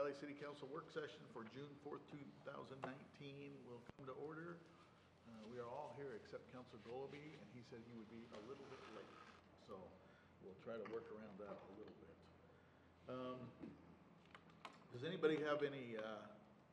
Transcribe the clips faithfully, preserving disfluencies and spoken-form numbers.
Valley City Council work session for June fourth, two thousand nineteen will come to order. Uh, we are all here except Councilor Goloby, and he said he would be a little bit late. So we'll try to work around that a little bit. Um, does anybody have any uh,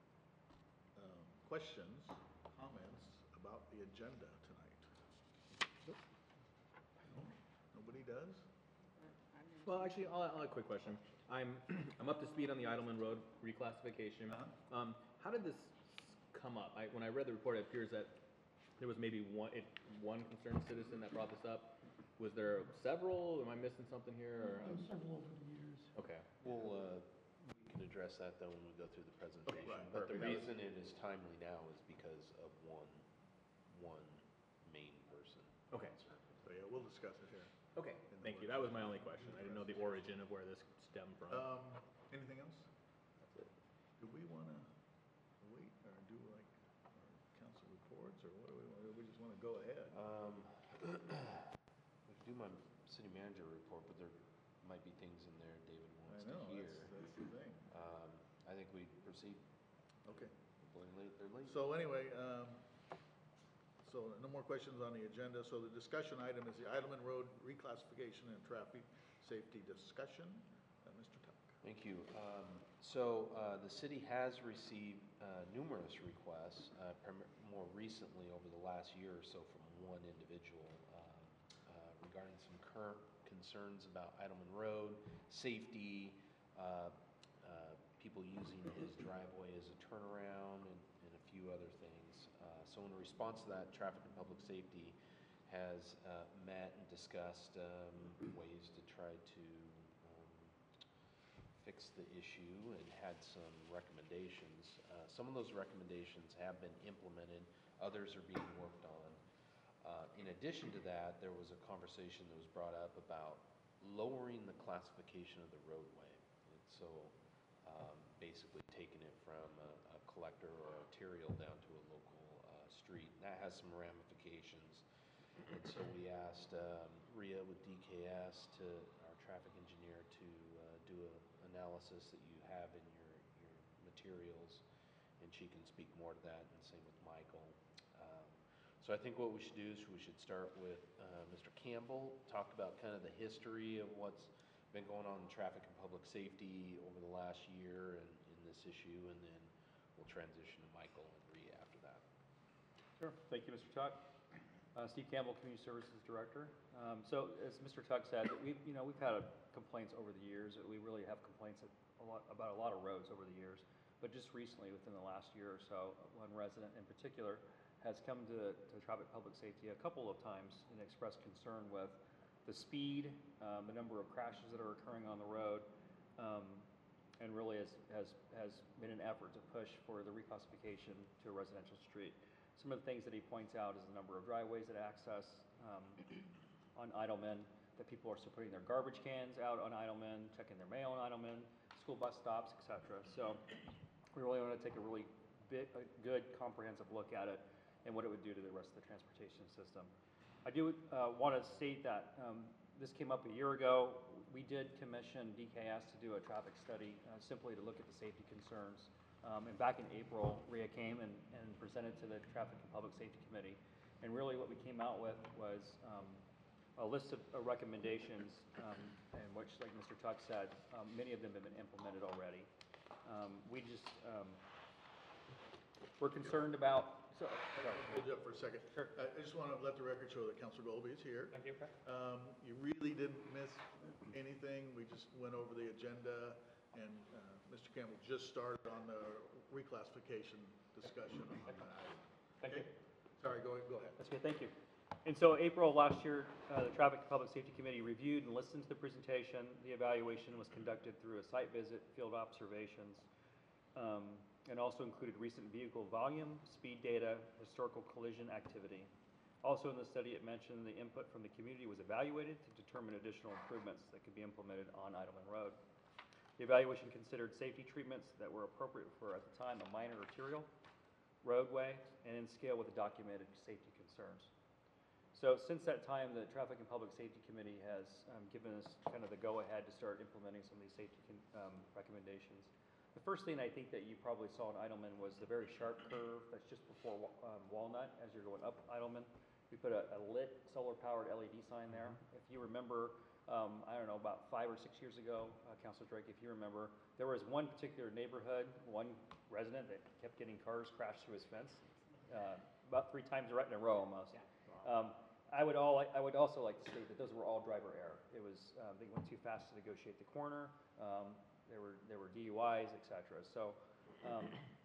uh, questions, comments about the agenda tonight? Nope. No? Nobody does? Well, actually, I'll, I'll have a quick question. I'm I'm up to speed on the Idleman Road reclassification. Uh-huh. Um, how did this come up? I, when I read the report, it appears that there was maybe one it, one concerned citizen that brought this up. Was there several? Am I missing something here? Or, There's been several over the years. okay. We'll, uh, we can address that though when we go through the presentation. right, But the perfect. reason it is timely now is because of one, one main person. Okay. concerned. So yeah, we'll discuss it here. Okay. Thank you. That was my only question. I didn't know the origin of where this stemmed from. Um, anything else? That's it. Do we want to wait or do like our council reports, or what do we want? We just want to go ahead. Um, we could do my city manager report, but there might be things in there David I wants know, to hear. that's, that's the thing. Um, I think we proceed. Okay. They're late, they're late. So anyway, um, so no more questions on the agenda. So the discussion item is the Idleman Road reclassification and traffic safety discussion. Uh, Mister Tuck. Thank you. Um, So uh, the city has received uh, numerous requests, uh, prim- more recently over the last year or so from one individual uh, uh, regarding some current concerns about Idleman Road, safety, uh, uh, people using his driveway as a turnaround, and and a few other things. Uh, So in response to that, Traffic and Public Safety has uh, met and discussed um, ways to try to um, fix the issue and had some recommendations. Uh, Some of those recommendations have been implemented, others are being worked on. Uh, In addition to that, there was a conversation that was brought up about lowering the classification of the roadway. And so um, basically taking it from a, a collector or arterial down to a local uh, street. And that has some ramifications. And so we asked um, Ria with D K S, to our traffic engineer, to uh, do an analysis that you have in your, your materials, and she can speak more to that, and same with Michael. Um, so I think what we should do is we should start with uh, Mister Campbell, talk about kind of the history of what's been going on in traffic and public safety over the last year and in this issue, and then we'll transition to Michael and Ria after that. Sure. Thank you, Mister Tuck. Uh, Steve Campbell, Community Services Director. Um, so, as Mister Tuck said, we you know we've had a, complaints over the years. We really have complaints a lot, about a lot of roads over the years. But just recently, within the last year or so, one resident in particular has come to, to Traffic Public Safety a couple of times and expressed concern with the speed, um, the number of crashes that are occurring on the road, um, and really has, has, has made an effort to push for the reclassification to a residential street. Some of the things that he points out is the number of driveways that access um, on Idleman, that people are still putting their garbage cans out on Idleman, checking their mail on Idleman, school bus stops, et cetera. So we really want to take a really big, a good comprehensive look at it and what it would do to the rest of the transportation system. I do uh, want to state that um, this came up a year ago. We did commission D K S to do a traffic study uh, simply to look at the safety concerns. Um, and back in April, Ria came and, and presented to the Traffic and Public Safety Committee. And really what we came out with was um, a list of uh, recommendations, um, in which, like Mister Tuck said, um, many of them have been implemented already. Um, we just, um, we're concerned about, so, sorry. Hold you up for a second. Sure. I I just want to let the record show that Councilor Goloby is here. Thank you. Um, you really didn't miss anything. We just went over the agenda, and uh, Mister Campbell just started on the reclassification discussion on that item. Thank you. Okay? Sorry, go, go ahead. That's good, thank you. And so April of last year, uh, the Traffic and Public Safety Committee reviewed and listened to the presentation. The evaluation was conducted through a site visit, field observations, um, and also included recent vehicle volume, speed data, historical collision activity. Also in the study, it mentioned the input from the community was evaluated to determine additional improvements that could be implemented on Idleman Road. The evaluation considered safety treatments that were appropriate for, at the time, a minor arterial roadway and in scale with the documented safety concerns. So since that time, the Traffic and Public Safety Committee has um, given us kind of the go-ahead to start implementing some of these safety con um, recommendations. The first thing I think that you probably saw in Idleman was the very sharp curve that's just before Wa- um, Walnut as you're going up Idleman. We put a, a lit solar-powered L E D sign there. If you remember, um, I don't know, about five or six years ago, uh, Councilor Drake, if you remember, there was one particular neighborhood, one resident that kept getting cars crashed through his fence, uh, about three times right in a row almost. Um, I would all, I would also like to state that those were all driver error. It was, uh, they went too fast to negotiate the corner. Um, there were, there were D U Is, et cetera. So, um,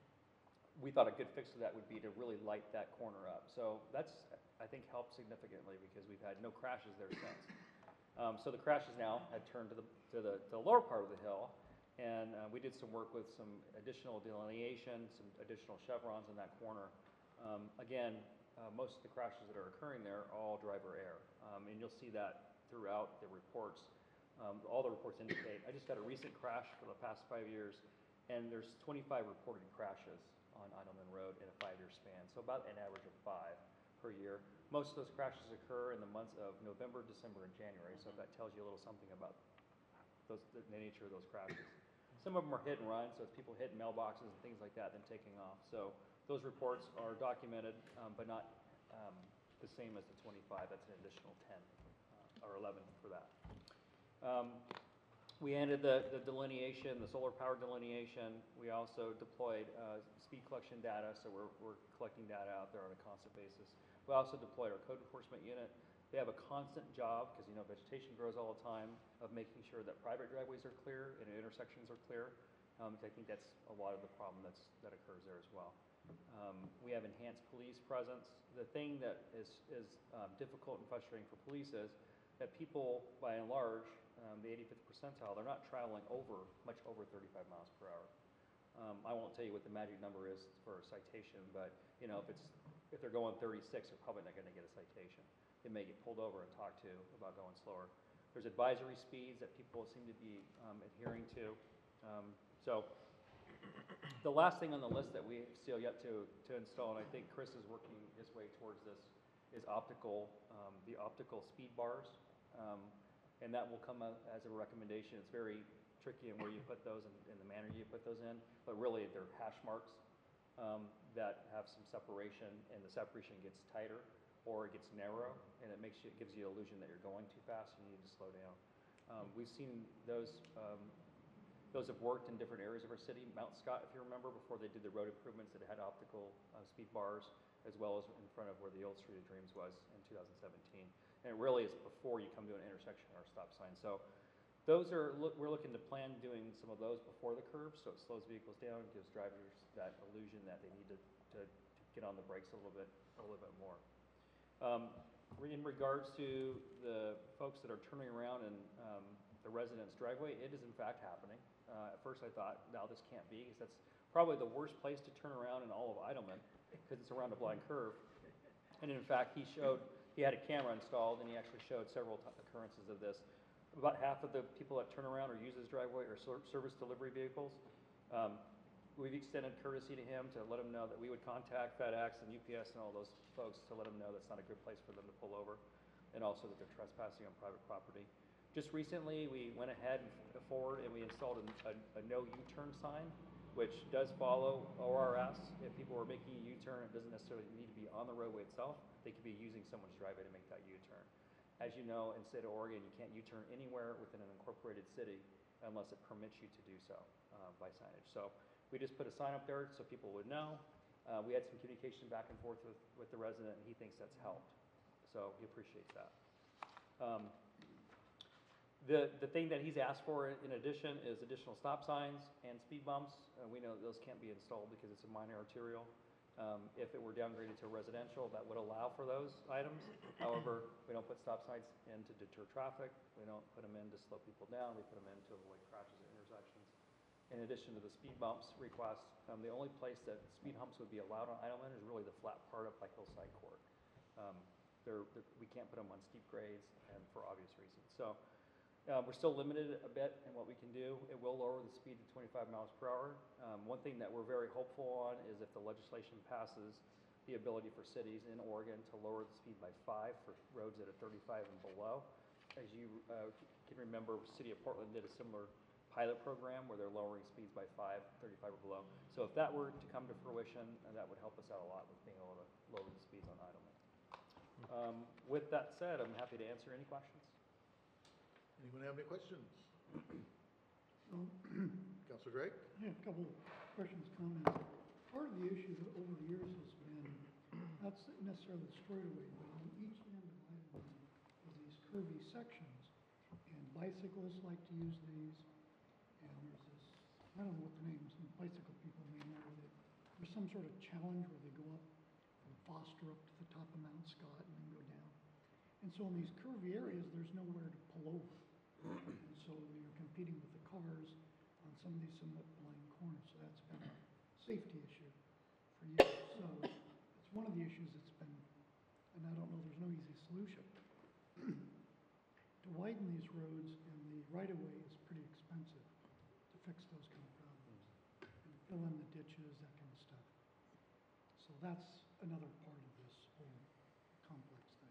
we thought a good fix to that would be to really light that corner up. So that's, I think, helped significantly because we've had no crashes there since. Um, so the crashes now had turned to the, to the, to the lower part of the hill, and uh, we did some work with some additional delineation, some additional chevrons in that corner. Um, again, uh, most of the crashes that are occurring there are all driver error, um, and you'll see that throughout the reports. Um, all the reports indicate. I just got a recent crash for the past five years, and there's twenty-five reported crashes on Idleman Road in a five-year span, so about an average of five per year. Most of those crashes occur in the months of November, December, and January, so if that tells you a little something about those, the nature of those crashes. Some of them are hit and run, so it's people hitting mailboxes and things like that, then taking off. So those reports are documented, um, but not um, the same as the twenty-five. That's an additional ten uh, or eleven for that. Um, we ended the, the delineation, the solar power delineation. We also deployed uh, speed collection data, so we're, we're collecting data out there on a constant basis. We also deployed our code enforcement unit. They have a constant job, because you know vegetation grows all the time, of making sure that private driveways are clear and intersections are clear. Um, I think that's a lot of the problem that's, that occurs there as well. Um, we have enhanced police presence. The thing that is, is um, difficult and frustrating for police is that people, by and large, um, the eighty-fifth percentile, they're not traveling over, much over thirty-five miles per hour. Um, I won't tell you what the magic number is for a citation, but you know, if it's, if they're going thirty-six, they're probably not gonna get a citation. They may get pulled over and talked to about going slower. There's advisory speeds that people seem to be um, adhering to. Um, so the last thing on the list that we still yet to, to install, and I think Chris is working his way towards this, is optical, um, the optical speed bars. Um, and that will come out as a recommendation. It's very tricky in where you put those and, and the manner you put those in, but really they're hash marks um, that have some separation, and the separation gets tighter or it gets narrow, and it makes you, it gives you the illusion that you're going too fast and you need to slow down. Um, we've seen those, um, those have worked in different areas of our city. Mount Scott, if you remember, before they did the road improvements, it had optical uh, speed bars, as well as in front of where the old Street of Dreams was in two thousand seventeen. And it really is before you come to an intersection or a stop sign. So those are, look, we're looking to plan doing some of those before the curve, so it slows vehicles down, gives drivers that illusion that they need to, to, to get on the brakes a little bit, a little bit more. Um, in regards to the folks that are turning around in um, the residence driveway, it is in fact happening. Uh, at first I thought, no, this can't be, because that's probably the worst place to turn around in all of Idleman, because it's around a blind curve. And in fact, he showed, he had a camera installed, and he actually showed several occurrences of this. About half of the people that turn around or use his driveway are ser service delivery vehicles. Um, we've extended courtesy to him to let him know that we would contact FedEx and U P S and all those folks to let them know that's not a good place for them to pull over, and also that they're trespassing on private property. Just recently, we went ahead and forward and we installed a, a, a no U-turn sign, which does follow O R S. If people are making a U-turn, it doesn't necessarily need to be on the roadway itself. They could be using someone's driveway to make that U-turn. As you know, in the state of Oregon, you can't U-turn anywhere within an incorporated city unless it permits you to do so uh, by signage. So we just put a sign up there so people would know. Uh, we had some communication back and forth with, with the resident, and he thinks that's helped. So he appreciates that. Um, The, the thing that he's asked for in addition is additional stop signs and speed bumps. Uh, we know those can't be installed because it's a minor arterial. Um, if it were downgraded to residential, that would allow for those items. However, we don't put stop signs in to deter traffic. We don't put them in to slow people down. We put them in to avoid crashes at intersections. In addition to the speed bumps request, um, the only place that speed humps would be allowed on Idleman is really the flat part up by Hillside Court. Um, they're, they're, we can't put them on steep grades, and for obvious reasons. So. Uh, we're still limited a bit in what we can do. It will lower the speed to twenty-five miles per hour. Um, one thing that we're very hopeful on is if the legislation passes, the ability for cities in Oregon to lower the speed by five for roads that are thirty-five and below. As you uh, can remember, City of Portland did a similar pilot program where they're lowering speeds by five, So if that were to come to fruition, uh, that would help us out a lot with being able to lower the speeds on Idleman. Um, With that said, I'm happy to answer any questions. Anyone have any questions? So, Counselor Drake? I have a couple of questions, comments. Part of the issue that over the years has been, not necessarily the straightaway, but on each end of Island is these curvy sections. And bicyclists like to use these, and there's this, I don't know what the name is, some bicycle people may know that there's some sort of challenge where they go up from Foster up to the top of Mount Scott and then go down. And so in these curvy areas, there's nowhere to pull over. And so you're competing with the cars on some of these somewhat blind corners, so that's been a safety issue for years. So it's one of the issues that's been, and I don't know, there's no easy solution. To widen these roads and the right-of-way is pretty expensive to fix those kind of problems. And fill in the ditches, that kind of stuff. So that's another part of this whole complex thing.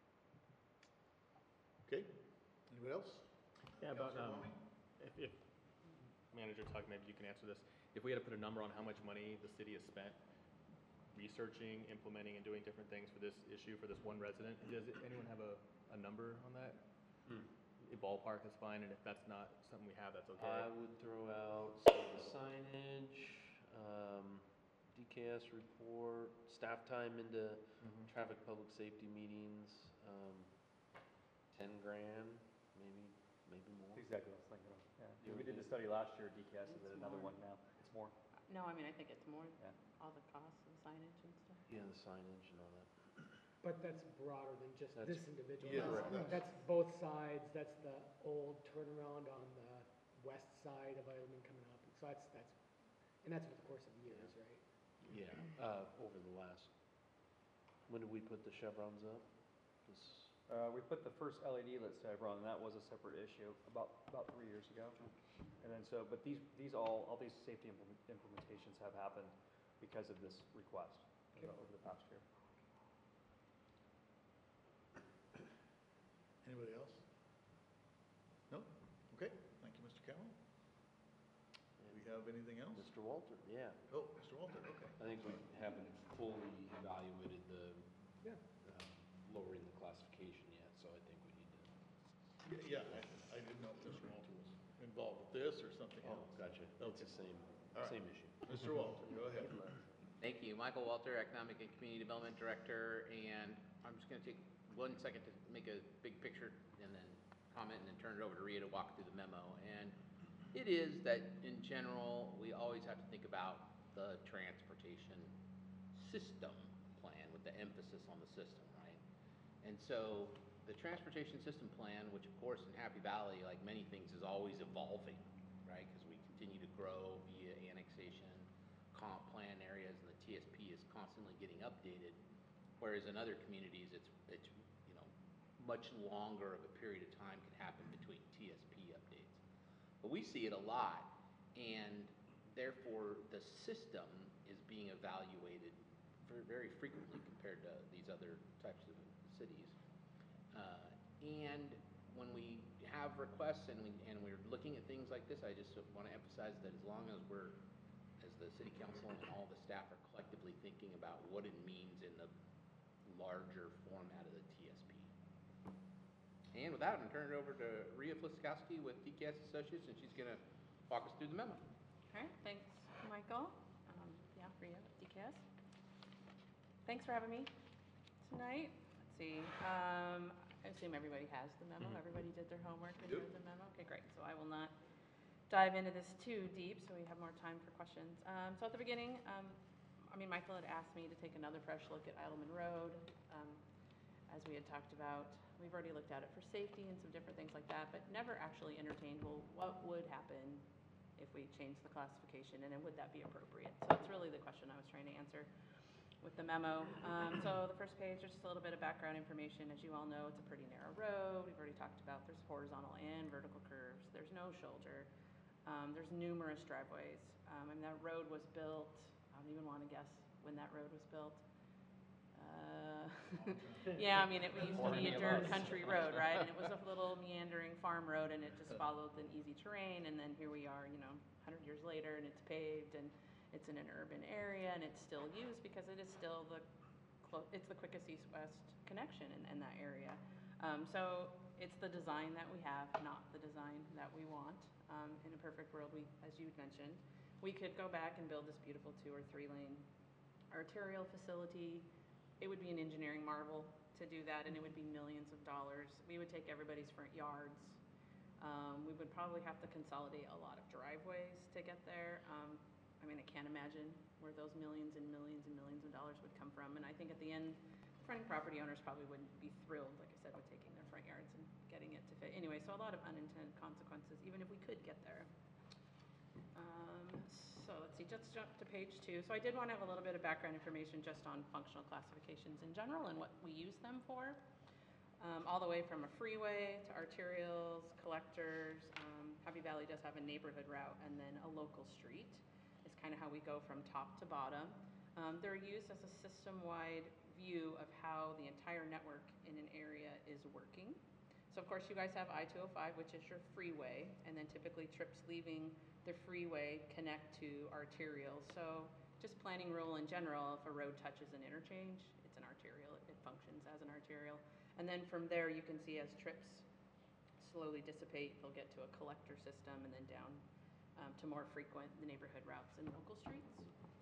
Okay, anybody else? Yeah, about, Counselor um, Fleming? if, if, Manager Tuck, maybe you can answer this. If we had to put a number on how much money the city has spent researching, implementing, and doing different things for this issue, for this one resident, does it- anyone have a, a number on that? Hmm. A ballpark is fine, and if that's not something we have, that's okay. I would throw out some of the signage, um, D K S report, staff time into Mhm. traffic public safety meetings, um, ten grand, maybe, maybe more. Exactly what I was thinking of, yeah. You We would did the think- study last year, D K S is It's at another more. one now. It's more. No, I mean, I think it's more, Yeah. all the costs and signage and stuff. Yeah, the signage and all that. But that's broader than just That's- this individual. Yeah, That's- correct. That's both sides, that's the old turnaround on the west side of Isleman coming up. So that's, that's, and that's over the course of years, right? Yeah, uh, over the last, when did we put the chevrons up? This, Uh, we put the first L E D lit chevron, and that was a separate issue about, about three years ago. And then so, but these, these all, all these safety implement- implementations have happened because of this request you know, over the past year. Anybody else? No? Okay, thank you, Mister Carroll. Do we have anything else? Mister Walter, yeah. Oh, Mister Walter, okay. I think we haven't fully evaluated the, Yeah. um, lowering the classification yet, so I think we need to. Yeah, yeah, I, I didn't know if Mister Walter was involved with this or something Oh, else. gotcha. It's Okay. the same, All right. same issue. Mister Walter, go ahead. Thank you. Michael Walter, Economic and Community Development Director, and I'm just gonna take one second to make a big picture and then comment and then turn it over to Rhea to walk through the memo. And it is that in general, we always have to think about the transportation system plan with the emphasis on the system, right? And so the transportation system plan, which of course in Happy Valley, like many things, is always evolving, right? Because we continue to grow via annexation, comp plan areas, and the T S P is constantly getting updated. Whereas in other communities, it's, it's, you know, much longer of a period of time can happen between T S P updates. But we see it a lot, and therefore the system is being evaluated very, very frequently compared to these other types of cities. Uh, and when we have requests and we, and we're looking at things like this, I just want to emphasize that as long as we're, as the city council and all the staff are collectively thinking about what it means in the larger format of the T S P. And with that, I'm gonna turn it over to Rhea Fliskowski with D K S Associates, and she's gonna walk us through the memo. All right, thanks, Michael. Um, yeah, Rhea, D K S. Thanks for having me tonight. Let's see, um, I assume everybody has the memo, Mhm. everybody did their homework and Yep. read the memo? Okay, great, so I will not dive into this too deep, so we have more time for questions. Um, so at the beginning, um, I mean, Michael had asked me to take another fresh look at Idleman Road. Um, as we had talked about, we've already looked at it for safety and some different things like that, but never actually entertained, well, what would happen if we changed the classification, and then would that be appropriate? So that's really the question I was trying to answer with the memo. Um, so the first page, there's just a little bit of background information. As you all know, it's a pretty narrow road. We've already talked about there's horizontal and vertical curves. There's no shoulder. Um, there's numerous driveways. Um, and that road was built, I don't even want to guess when that road was built. Uh, yeah, I mean, it used to be a dirt country road, right? And it was a little meandering farm road, and it just followed an easy terrain. And then here we are, you know, one hundred years later, and it's paved, and it's in an urban area and it's still used because it is still the, clo- it's the quickest east-west connection in, in that area. Um, so it's the design that we have, not the design that we want. Um, in a perfect world, we, as you mentioned, we could go back and build this beautiful two or three lane arterial facility. It would be an engineering marvel to do that, and it would be millions of dollars. We would take everybody's front yards. Um, we would probably have to consolidate a lot of driveways to get there. Um, I mean, I can't imagine where those millions and millions and millions of dollars would come from. And I think at the end, fronting property owners probably wouldn't be thrilled, like I said, with taking their front yards and getting it to fit. Anyway, so a lot of unintended consequences, even if we could get there. Um, so let's see, let's jump to page two. So I did want to have a little bit of background information just on functional classifications in general and what we use them for. Um, all the way from a freeway to arterials, collectors. Um, Happy Valley does have a neighborhood route and then a local street. It's kind of how we go from top to bottom. Um, they're used as a system-wide view of how the entire network in an area is working. So of course you guys have I two oh five, which is your freeway, and then typically trips leaving the freeway connect to arterials. So just planning rule in general, if a road touches an interchange, it's an arterial, it functions as an arterial. And then from there you can see as trips slowly dissipate, they'll get to a collector system and then down um, to more frequent the neighborhood routes and local streets.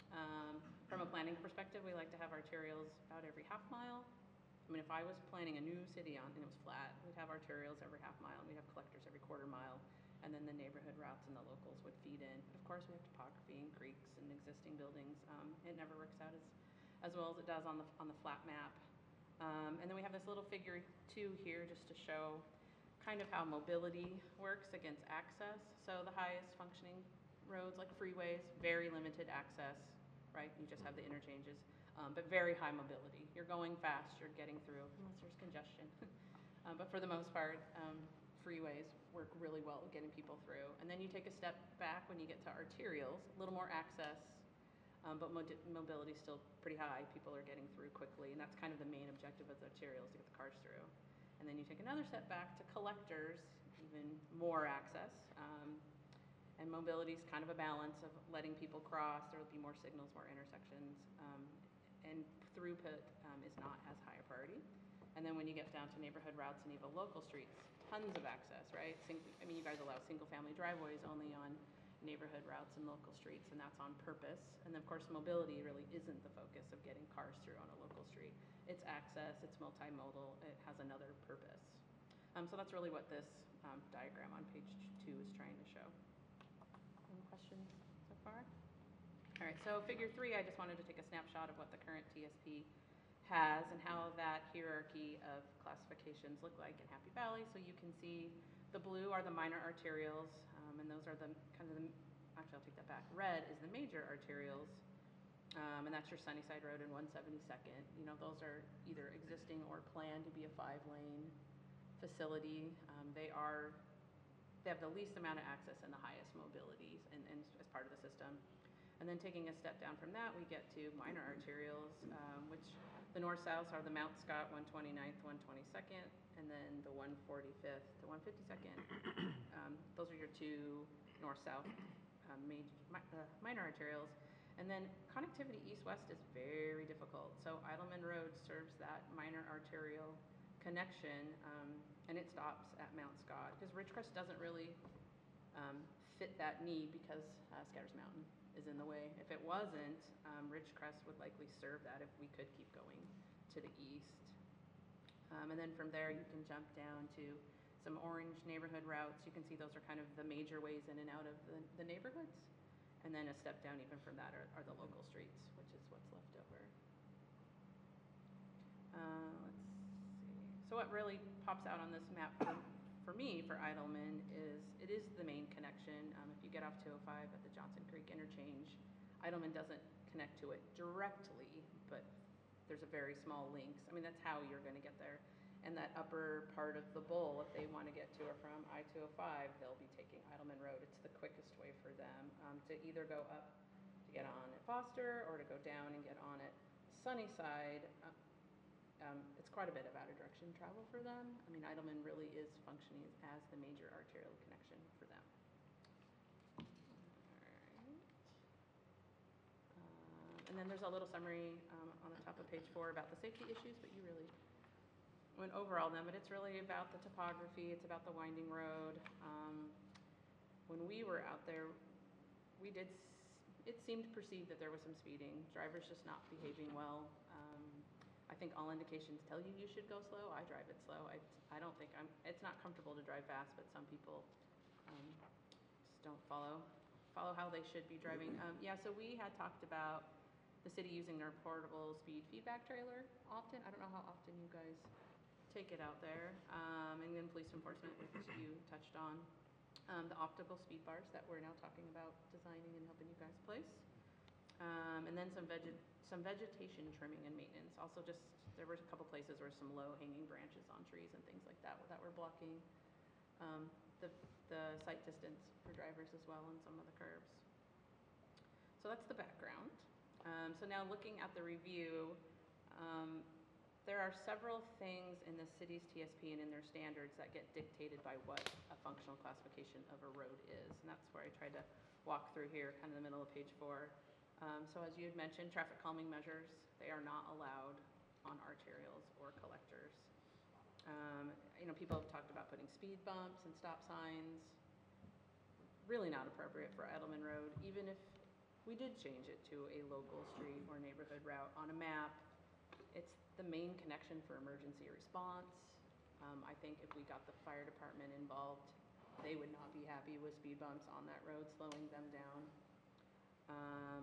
Um, from a planning perspective, we like to have arterials about every half mile. I mean, if I was planning a new city on and it was flat, we'd have arterials every half mile, and we'd have collectors every quarter mile, and then the neighborhood routes and the locals would feed in. Of course, we have topography and creeks and existing buildings. Um, it never works out as, as well as it does on the, on the flat map. Um, and then we have this little figure two here just to show kind of how mobility works against access. So the highest functioning roads like freeways, very limited access, right? You just have the interchanges, um, but very high mobility. You're going fast, you're getting through, unless there's congestion. um, but for the most part, um, freeways work really well at getting people through. And then you take a step back when you get to arterials, a little more access, um, but mod- mobility is still pretty high. People are getting through quickly, and that's kind of the main objective of the arterials, to get the cars through. And then you take another step back to collectors, even more access. Um, and mobility is kind of a balance of letting people cross. There will be more signals, more intersections, um, and throughput um, is not as high a priority. And then when you get down to neighborhood routes and even local streets, tons of access, right? Sing- I mean, you guys allow single-family driveways only on neighborhood routes and local streets, and that's on purpose. And of course, mobility really isn't the focus of getting cars through on a local street. It's access, it's multimodal, it has another purpose. Um, so that's really what this um, diagram on page two is trying to show. Any questions so far? All right, so figure three, I just wanted to take a snapshot of what the current T S P has and how that hierarchy of classifications look like in Happy Valley. So you can see the blue are the minor arterials, um, and those are the kind of the, actually I'll take that back. Red is the major arterials, um, and that's your Sunnyside Road and one seventy-second. You know, those are either existing or planned to be a five lane facility. Um, they are, they have the least amount of access and the highest mobility and, and as part of the system. And then taking a step down from that, we get to minor arterials, um, which the north-south are the Mount Scott one twenty-ninth, one twenty-second, and then the one forty-fifth to one fifty-second. Um, those are your two north-south um, major, mi uh, minor arterials. And then connectivity east-west is very difficult. So Eidelman Road serves that minor arterial connection, um, and it stops at Mount Scott because Ridgecrest doesn't really um, fit that need because uh, Scatters Mountain is in the way. If it wasn't, um, Ridgecrest would likely serve that if we could keep going to the east. Um, and then from there, you can jump down to some orange neighborhood routes. You can see those are kind of the major ways in and out of the, the neighborhoods. And then a step down even from that are, are the local streets, which is what's left over. Uh, let's see. So what really pops out on this map for, for me, for Eidelman, is it is the main connection. Um, if you get off two oh five at the Johnson Creek interchange, Eidelman doesn't connect to it directly, but there's a very small links. I mean, that's how you're going to get there. And that upper part of the bowl, if they want to get to or from I two oh five, they'll be taking Eidelman Road. It's the quickest way for them um, to either go up to get on at Foster or to go down and get on at Sunnyside. Uh, um, it's quite a bit of out of direction travel for them. I mean, Eidelman really is functioning as the major arterial connection for them. All right. And then there's a little summary um, on the top of page four about the safety issues, but you really went over all them. But it's really about the topography, it's about the winding road. Um, When we were out there, we did, s- it seemed perceived that there was some speeding, drivers just not behaving well. Um, I think all indications tell you you should go slow. I drive it slow. I, I don't think I'm, it's not comfortable to drive fast, but some people um, just don't follow, follow how they should be driving. Um, yeah, so we had talked about the city using their portable speed feedback trailer often. I don't know how often you guys take it out there. Um, and then police enforcement, which you touched on. Um, the optical speed bars that we're now talking about designing and helping you guys place. Um, and then some veg, some vegetation trimming and maintenance. Also just, there were a couple places where some low hanging branches on trees and things like that that were blocking um, the, the sight distance for drivers as well on some of the curbs. So that's the background. Um, so now looking at the review, um, there are several things in the city's T S P and in their standards that get dictated by what a functional classification of a road is. And that's where I tried to walk through here, kind of the middle of page four. Um, so as you had mentioned, traffic calming measures, they are not allowed on arterials or collectors. Um, you know, people have talked about putting speed bumps and stop signs. Really not appropriate for Edelman Road, even if we did change it to a local street or neighborhood route on a map. It's the main connection for emergency response. Um, I think if we got the fire department involved, they would not be happy with speed bumps on that road, slowing them down. Um,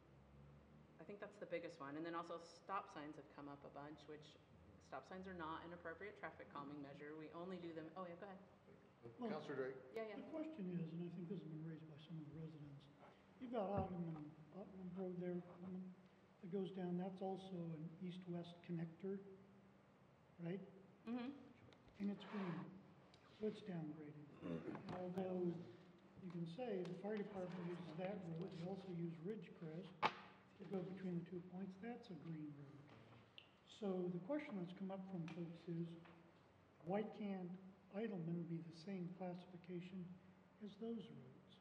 I think that's the biggest one. And then also stop signs have come up a bunch, which stop signs are not an appropriate traffic calming measure. We only do them, oh yeah, go ahead. Well, Counselor Drake? Yeah, yeah. The question is, and I think this has been raised by some of the residents, you've got Ottoman, Ottoman Road there um, that goes down, that's also an east-west connector, right? Mm-hmm. And it's green, so it's downgraded. Although you can say the fire department uses that road, they also use Ridgecrest to go between the two points, that's a green road. So the question that's come up from folks is, why can't Idleman be the same classification as those roads?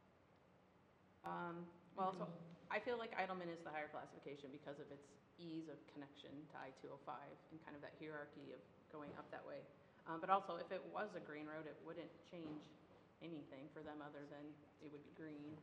Um, well, so I feel like Idleman is the higher classification because of its ease of connection to I two oh five and kind of that hierarchy of going up that way. Um, but also, if it was a green road, it wouldn't change anything for them other than it would be green.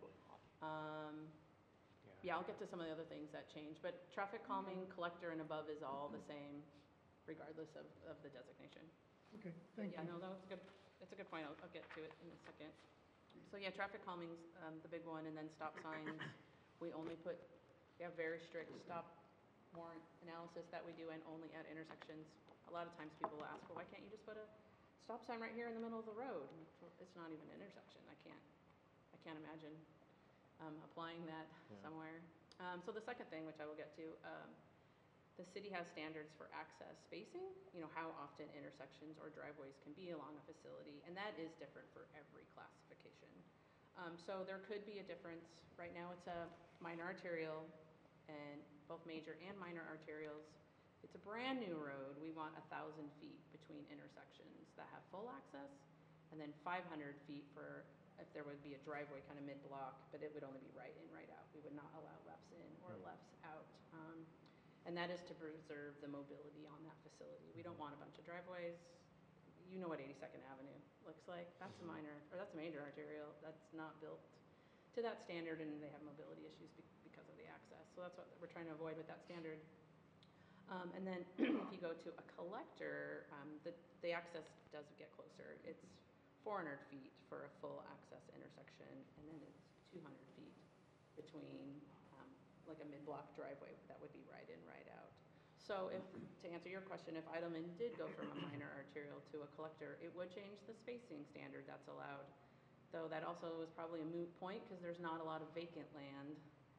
Um, yeah, I'll get to some of the other things that change, but traffic calming, collector, and above is all the same, regardless of, of the designation. Okay, thank Yeah, you. no, that's good. It's a good point. I'll, I'll get to it in a second. So yeah, traffic calming's um, the big one, and then stop signs. We only put, we have very strict stop warrant analysis that we do, and only at intersections. A lot of times people ask, well, why can't you just put a stop sign right here in the middle of the road? It's not even an intersection. I can't, I can't imagine um, applying that Yeah. somewhere. Um, so the second thing, which I will get to, um, the city has standards for access spacing, you know, how often intersections or driveways can be along a facility, and that is different for every classification. Um, so there could be a difference. Right now it's a minor arterial, and both major and minor arterials. It's a brand new road. We want a thousand feet between intersections that have full access, and then five hundred feet for if there would be a driveway kind of mid-block, but it would only be right in, right out. We would not allow lefts in or lefts out. Um, And that is to preserve the mobility on that facility. We don't want a bunch of driveways. You know what eighty-second Avenue looks like. That's a minor, or that's a major arterial. That's not built to that standard, and they have mobility issues be- because of the access. So that's what we're trying to avoid with that standard. Um, and then if you go to a collector, um, the, the access does get closer. It's four hundred feet for a full access intersection, and then it's two hundred feet between like a mid-block driveway that would be right in, right out. So if, to answer your question, if Idleman did go from a minor arterial to a collector, it would change the spacing standard that's allowed. Though that also is probably a moot point because there's not a lot of vacant land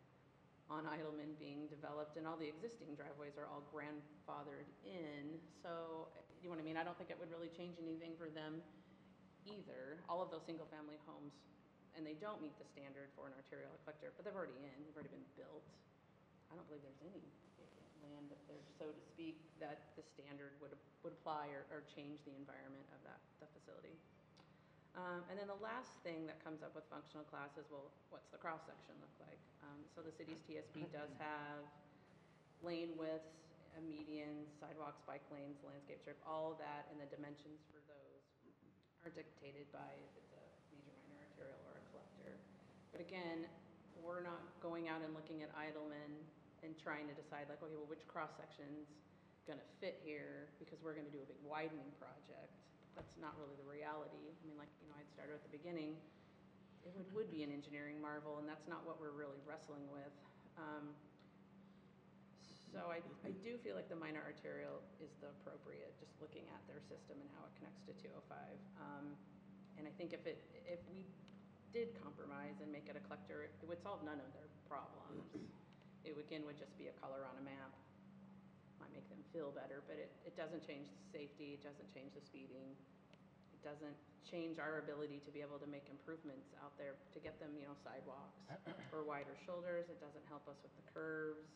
on Idleman being developed, and all the existing driveways are all grandfathered in. So, you know what I mean? I don't think it would really change anything for them either. All of those single-family homes, and they don't meet the standard for an arterial or collector, but they're already in, they've already been built. I don't believe there's any vacant land up there, so to speak, that the standard would, would apply or, or change the environment of that, the facility. Um, and then the last thing that comes up with functional class is, well, what's the cross-section look like? Um, so So the city's T S B does have lane widths, uh, medians, sidewalks, bike lanes, landscape strip, all of that, and the dimensions for those are dictated by if it's a major, minor arterial or a collector. But again, we're not going out and looking at Idleman and trying to decide like, okay, well, which cross section's gonna fit here because we're gonna do a big widening project. That's not really the reality. I mean, like, you know, I'd started at the beginning, it would, would be an engineering marvel, and that's not what we're really wrestling with. Um, so I, I do feel like the minor arterial is the appropriate, just looking at their system and how it connects to two oh five. Um, and I think if it, if we did compromise and make it a collector, it would solve none of their problems. It again would just be a color on a map. Might make them feel better, but it, it doesn't change the safety, it doesn't change the speeding. It doesn't change our ability to be able to make improvements out there to get them, you know, sidewalks or wider shoulders. It doesn't help us with the curves.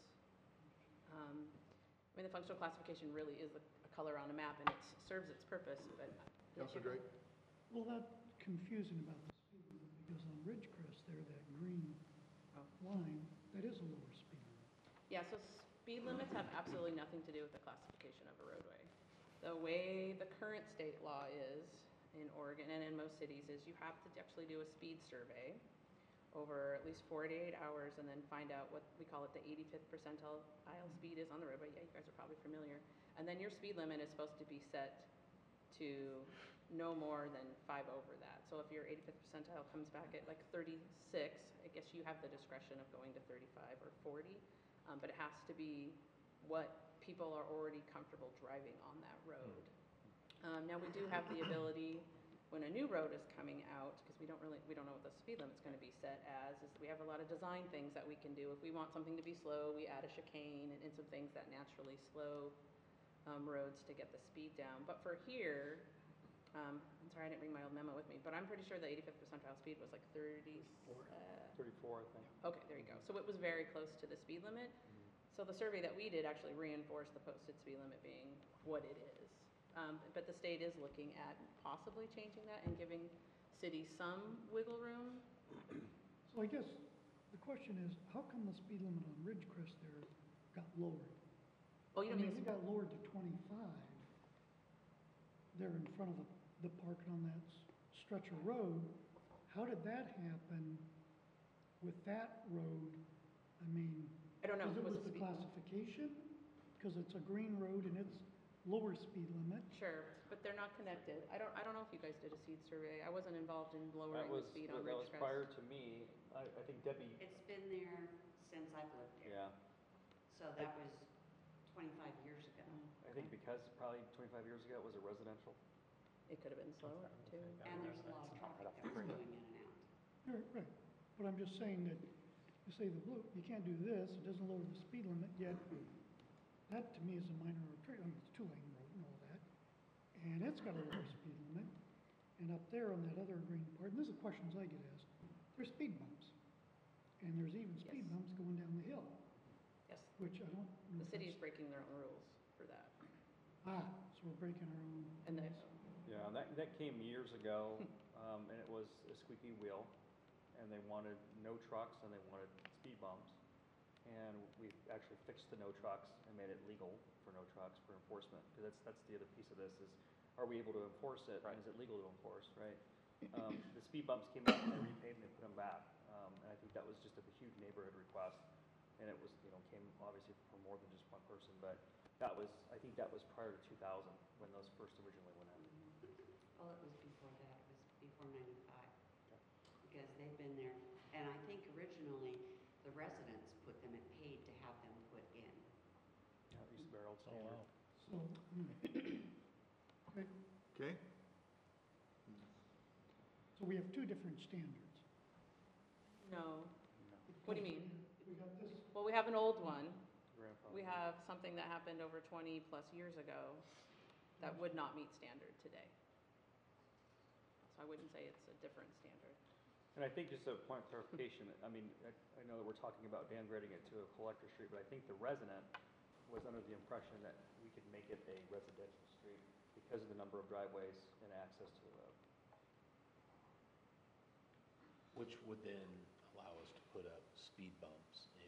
Um, I mean, the functional classification really is a, a color on a map, and it serves its purpose, but. Counselor Drake? Well, that's confusing about the speed limit, because on Ridgecrest there, that green Oh. line, that is a lower speed limit. Yeah, so speed limits have absolutely nothing to do with the classification of a roadway. The way the current state law is in Oregon and in most cities is you have to actually do a speed survey over at least forty-eight hours and then find out what we call it the eighty-fifth percentile speed is on the roadway. Yeah, you guys are probably familiar. And then your speed limit is supposed to be set to no more than five over that. So if your eighty-fifth percentile comes back at like thirty-six, I guess you have the discretion of going to thirty-five or forty. Um, but it has to be what people are already comfortable driving on that road. Um, now we do have the ability when a new road is coming out, because we don't really, we don't know what the speed limit's gonna be set as, is we have a lot of design things that we can do. If we want something to be slow, we add a chicane and, and some things that naturally slow um, roads to get the speed down. But for here, um, I'm sorry, I didn't bring my old memo with me, but I'm pretty sure the eighty-fifth percentile speed was like thirty, uh, Thirty-four, I think. okay, there you go. So it was very close to the speed limit. So the survey that we did actually reinforced the posted speed limit being what it is. Um, but the state is looking at possibly changing that and giving cities some wiggle room. So I guess the question is, how come the speed limit on Ridgecrest there got lowered? Oh, you I don't mean, mean, it got lowered to twenty-five there in front of the, the parking on that s- stretch of road. How did that happen with that road? I mean, I don't know. because it was the the speed- classification? Because it's a green road and it's lower speed limit. Sure, but they're not connected. I don't, I don't know if you guys did a seed survey. I wasn't involved in That lowering was, the speed on that was Ridgecrest. prior to me. I, I think Debbie, It's been there since I've lived here. yeah. So that was twenty-five years ago. I think because probably twenty-five years ago, it was a residential. It could have been slower too. And there's a lot of traffic that was going in and out. Right, right. But I'm just saying that you say the blue, you can't do this, it doesn't lower the speed limit, yet that to me is a minor arterial. I mean, it's two-lane road and all that. And it's got a lower speed limit. And up there on that other green part, and this is questions I get asked, there's speed bumps. And there's even speed Yes. bumps going down the hill, Yes, which I don't. know the if city's that's- breaking their own rules for that. Ah, so we're breaking our own. And the, rules. Yeah, and that, that came years ago, um, and it was a squeaky wheel. And they wanted no trucks and they wanted speed bumps. And we actually fixed the no trucks and made it legal for no trucks for enforcement. Because that's, that's the other piece of this is, are we able to enforce it? And is it legal to enforce, right? Um, the speed bumps came out and they repaved and they put them back. Um, and I think that was just a huge neighborhood request. And it was, you know, came obviously from more than just one person, but that was, I think that was prior to two thousand when those first originally went in. Well, it was before that, it was before ninety-five. Because they've been there, and I think originally the residents put them and paid to have them put in. Yeah, it used to be our old standard. So, hmm. Okay, Okay? so we have two different standards. no, what do you mean? We got this, Well, we have an old one. Grandfather. We have something that happened over twenty plus years ago that would not meet standard today. So I wouldn't say it's a different standard. And I think just a point of clarification, I mean, I, I know that we're talking about downgrading it to a collector street, but I think the resident was under the impression that we could make it a residential street because of the number of driveways and access to the road. Which would then allow us to put up speed bumps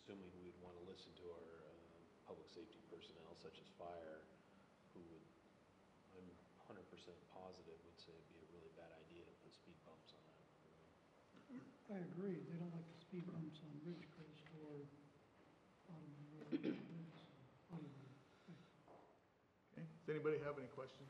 assuming we'd want to listen to our uh, public safety personnel such as fire, who would, I'm one hundred percent positive would say it'd be a really bad idea to put speed bumps on that. I agree, they don't like the speed bumps on Ridgecrest or Ottoman Road. Ottoman Road. Okay, does anybody have any questions?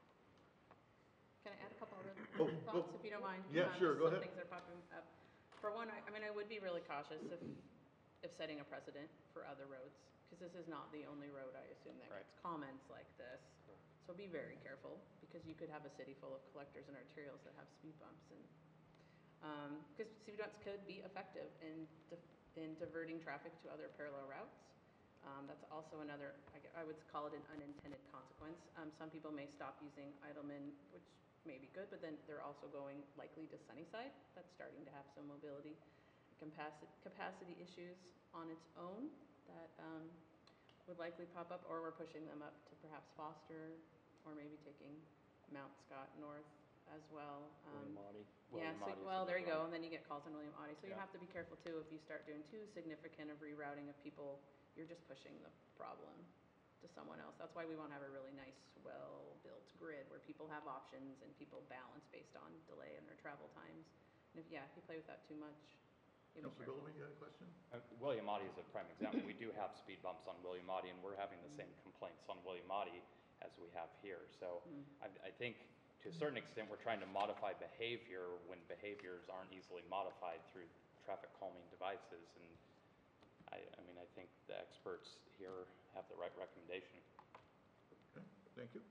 Can I add a couple other Oh, thoughts, oh, if you don't mind? yeah, Um, sure, just go some ahead. things that are popping up. For one, I, I mean, I would be really cautious if, if setting a precedent for other roads, because this is not the only road, I assume, that Right. gets comments like this. So be very careful, because you could have a city full of collectors and arterials that have speed bumps, and, um, because speed bumps could be effective in, di- in diverting traffic to other parallel routes. Um, that's also another, I, gue- I would call it an unintended consequence. Um, some people may stop using Idleman, which may be good, but then they're also going likely to Sunnyside. That's starting to have some mobility capacity, capacity issues on its own that um, would likely pop up, or we're pushing them up to perhaps Foster, or maybe taking Mount Scott north as well. Um, William Audi. yeah, William so, Audi is well, the there big you go, one. and then you get calls on William Audi. So you Yeah. have to be careful too, if you start doing too significant of rerouting of people, you're just pushing the problem to someone else. That's why we want to have a really nice, well-built grid where people have options and people balance based on delay in their travel times. And if, yeah, if you play with that too much, you be Councilor careful. Goldman, you had a question? Uh, William Audi is a prime example. We do have speed bumps on William Audi, and we're having the same complaints on William Audi as we have here. So Mm. I, I think to a certain extent, we're trying to modify behavior when behaviors aren't easily modified through traffic calming devices. And I, I mean, I think the experts here have the right recommendation. Okay, thank you.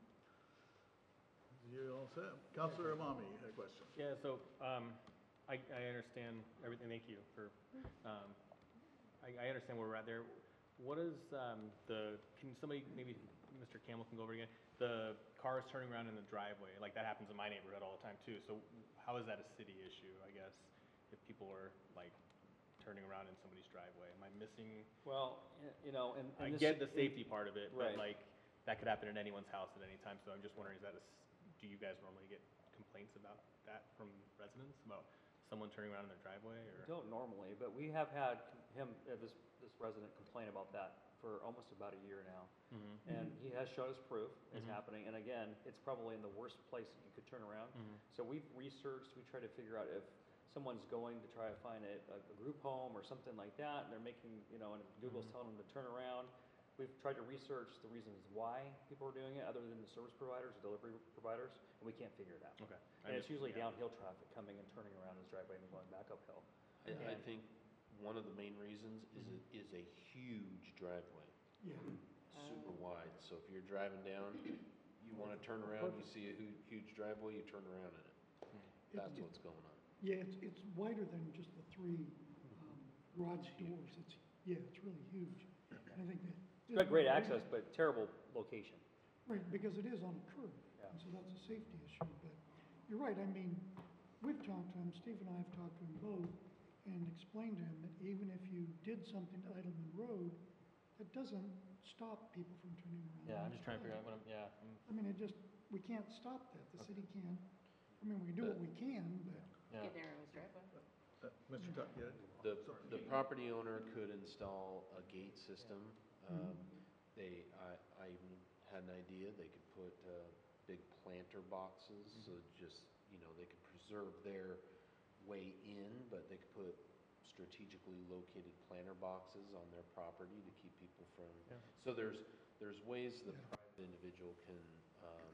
You all set? Councilor Amami, you had a question? Yeah, so, um, I, I understand everything, thank you for, um, I, I understand where we're at there. What is, um, the, can somebody, maybe Mister Campbell can go over it again, the cars turning around in the driveway, like that happens in my neighborhood all the time too, so how is that a city issue, I guess, if people are like turning around in somebody's driveway? Am I missing? Well, y- you know, and. I and this- get the in- safety part of it, but Right. like, that could happen in anyone's house at any time, so I'm just wondering, is that a, s- do you guys normally get complaints about that from residents, about someone turning around in their driveway, We or? don't normally, but we have had him, uh, this, this resident complain about that for almost about a year now. Mhm. And he has showed us proof it's Mhm. happening, and again, it's probably in the worst place that you could turn around. Mhm. So we've researched, we try to figure out if someone's going to try to find a, a a group home or something like that, and they're making, you know, and Google's Mhm. telling them to turn around. We've tried to research the reasons why people are doing it, other than the service providers or delivery providers, and we can't figure it out. Okay. I And it's just- usually yeah. downhill traffic coming and turning around his driveway and going back uphill. I, I And- think one of the main reasons is Mhm. it is a huge driveway, Yeah, super wide. So if you're driving down, you want to turn around, you see a hu- huge driveway, you turn around in it. That's It's- what's going on. yeah, it's, it's wider than just the three, um, garage doors, it's, yeah, it's really huge. And I think that. It's got great access, but terrible location. Right, because it is on a curve, Yeah. and so that's a safety issue, but you're right, I mean, we've talked to him, Steve and I have talked to him both, and explained to him that even if you did something to Idleman Road, that doesn't stop people from turning around. Yeah, on I'm the just trying to figure out drive. what I'm, yeah. I'm- I mean, it just, we can't stop that, the city can't, I mean, we can do what we can, but, Yeah. Get narrow his driveway. Uh, Mister Tuck, you had? The, the property owner could install a gate system. Um, They, I, I even had an idea, they could put, uh, big planter boxes, so just, you know, they could preserve their way in, but they could put strategically located planter boxes on their property to keep people from. Yeah. So there's, there's ways the Yeah. private individual can, um,